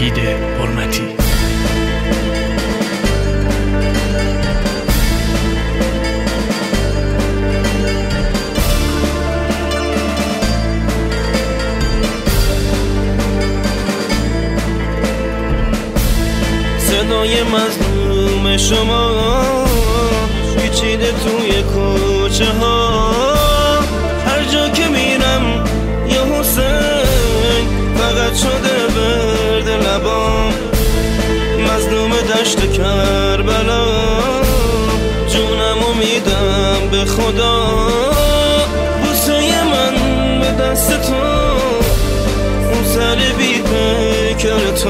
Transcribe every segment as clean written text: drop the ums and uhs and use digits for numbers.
وحید حرمتی. صدای مظلوم شما پیچیده توی کوچه ها، هر جا که میرم یا حسین فقط شده ورد لبام. مظلوم دشت کربلا جونمو میدم به خدا، بوسه من به دست تو، اون سر بی پیکر تو.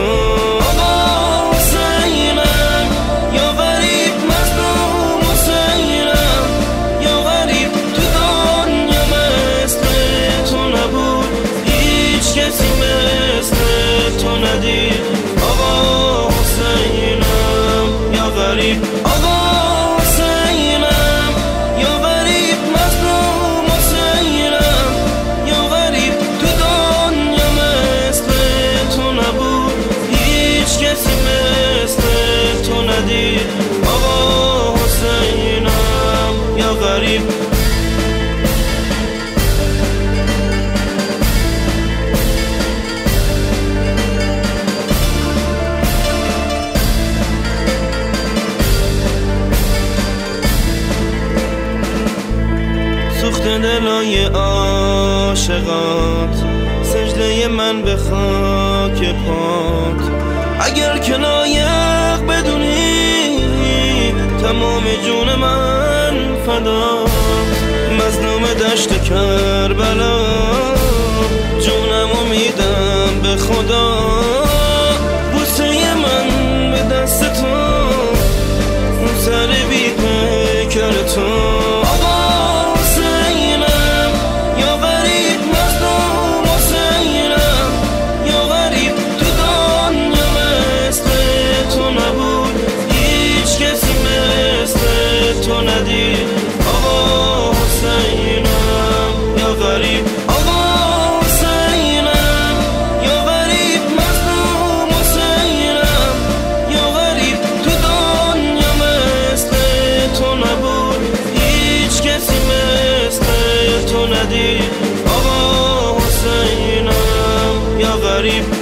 آقا حسینم یا غریب، آقا حسینم یا غریب، مظلوم حسینم یا غریب. تو دنیا مثل تو نبود، هیچ کسی مثل تو ندید. آقا حسینم یا غریب. سوخت دلای عاشقات، سجده من به خاک پات. اگر که لایق بدونی تمام جون من فدا. مظلوم دشت کربلا جونمو میدم به خدا، بوسه من به دست تو، اون سر بی پیکر تو. آقا حسینم یا غریب، آقا حسینم یا غریب، مظلوم حسینم یا غریب. تو دنیا مثل تو نبود، هیچ کسی مثل تو ندید. آقا حسینم یا غریب.